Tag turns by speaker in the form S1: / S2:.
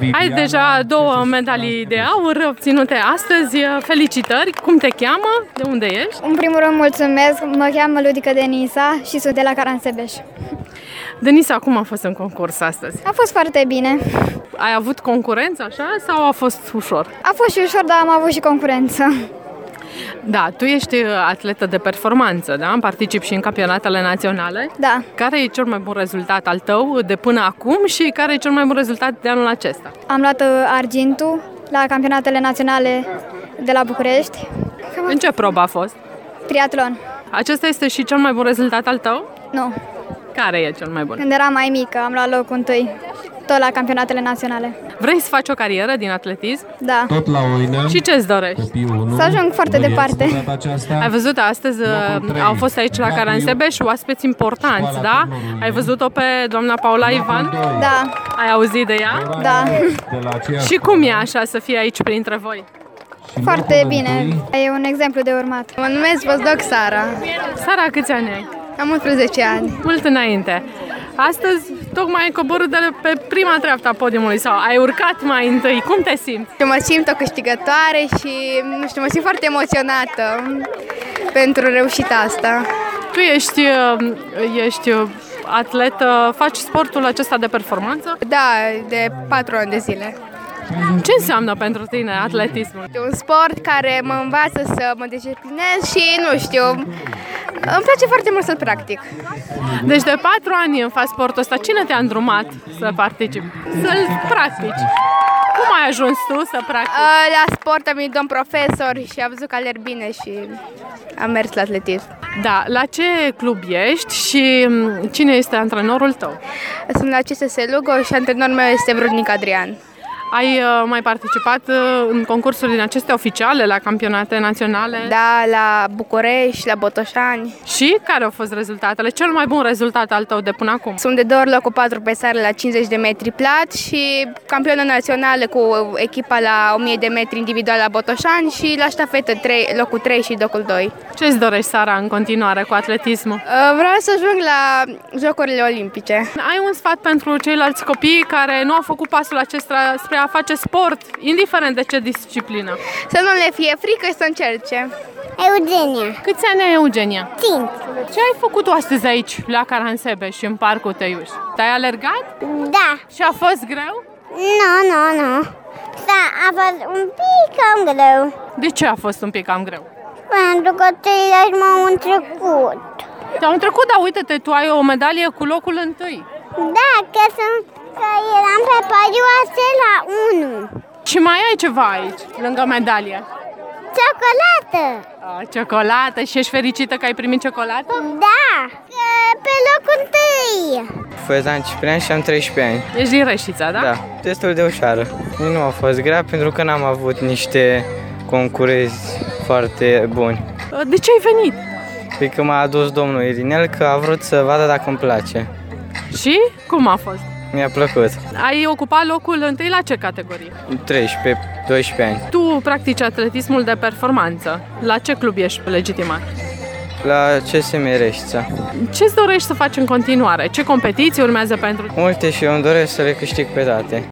S1: Ai deja 2 medalii de aur obținute astăzi. Felicitări! Cum te cheamă? De unde ești?
S2: În primul rând mulțumesc, mă cheamă Ludica Denisa și sunt de la Caransebeș.
S1: Denisa, cum a fost în concurs astăzi?
S2: A fost foarte bine.
S1: Ai avut concurență așa sau a fost ușor?
S2: A fost și ușor, dar am avut și concurență.
S1: Da, tu ești atletă de performanță, da? Participi și în campionatele naționale.
S2: Da.
S1: Care e cel mai bun rezultat al tău de până acum și care e cel mai bun rezultat de anul acesta?
S2: Am luat argintul la campionatele naționale de la București.
S1: În ce probă a fost?
S2: Triatlon.
S1: Acesta este și cel mai bun rezultat al tău?
S2: Nu.
S1: Care e cel mai bun?
S2: Când eram mai mică, am luat locul 1, tot la campionatele naționale.
S1: Vrei să faci o carieră din atletism?
S2: Da.
S3: Tot la Oină.
S1: Și ce-ți dorești?
S2: Să ajung foarte departe.
S1: Ai văzut astăzi, au fost aici la Caransebeș oaspeți importanți, da? Ai văzut-o pe doamna Paula Ivan?
S2: Da.
S1: Ai auzit de ea?
S2: Da.
S1: Și cum e așa să fie aici printre voi?
S2: Foarte bine. E un exemplu de urmat.
S4: Mă numesc postdoc Sara.
S1: Sara, câți ani ai?
S4: Am 11 ani.
S1: Mult înainte. Astăzi tocmai ai coborât de pe prima treaptă a podiumului sau ai urcat mai întâi. Cum te simți?
S4: Mă simt o câștigătoare și, nu știu, mă simt foarte emoționată pentru reușita asta.
S1: Tu ești atletă, faci sportul acesta de performanță?
S4: Da, de 4 ani de zile.
S1: Ce înseamnă pentru tine atletismul?
S4: E un sport care mă învață să mă disciplinez și, nu știu, îmi place foarte mult să-l practic.
S1: Deci de 4 ani faci sportul ăsta. Cine te-a îndrumat să participi? Să-l practici? Cum ai ajuns tu să practici?
S4: La sport am venit un profesor și a văzut că alerg bine și am mers la atletism.
S1: Da, la ce club ești și cine este antrenorul tău?
S4: Sunt la CSS Lugo și antrenorul meu este Vrudnic Adrian.
S1: Ai mai participat în concursuri din acestea oficiale, la campionate naționale?
S4: Da, la București, la Botoșani.
S1: Și care au fost rezultatele? Cel mai bun rezultat al tău de până acum?
S4: Sunt de 2 ori locul 4 pe sare la 50 de metri plat și campionă națională cu echipa la 1000 de metri individual la Botoșani și la ștafetă locul 3 și locul 2.
S1: Ce-ți dorești, Sara, în continuare cu atletismul?
S4: Vreau să ajung la Jocurile Olimpice.
S1: Ai un sfat pentru ceilalți copii care nu au făcut pasul acesta spre a face sport, indiferent de ce disciplină?
S4: Să nu le fie frică și să încerce.
S5: Eugenia.
S1: Câți ani ai, Eugenia?
S5: 5.
S1: Ce ai făcut tu astăzi aici, la Caransebeș și în Parcul Teiuș? Te-ai alergat?
S5: Da.
S1: Și a fost greu?
S5: Nu. A fost un pic cam greu.
S1: De ce a fost un pic cam greu?
S5: Pentru că ceilalți m-au trecut.
S1: Te-au trecut, dar uite-te, tu ai o medalie cu locul 1.
S5: Da, că eram pe părioase la 1.
S1: Și mai ai ceva aici, lângă medalie?
S5: Ciocolată.
S1: Ciocolată. Și ești fericită că ai primit ciocolată?
S5: Da, pe locul 1.
S6: Făzan Ciprian și am 13 ani.
S1: Ești din Reșița, da?
S6: Da, destul de ușoară. Nu a fost grea pentru că n-am avut niște concurenți foarte buni.
S1: De ce ai venit?
S6: Păi că m-a adus domnul Irinel că a vrut să vadă dacă îmi place.
S1: Și cum a fost?
S6: Mi-a plăcut.
S1: Ai ocupat locul 1 la ce categorie?
S6: 13-12 ani.
S1: Tu practici atletismul de performanță. La ce club ești legitimat?
S6: La CSM Reșița.
S1: Ce-ți dorești să faci în continuare? Ce competiții urmează pentru tine?
S6: Multe și eu îmi doresc să le câștig pe toate.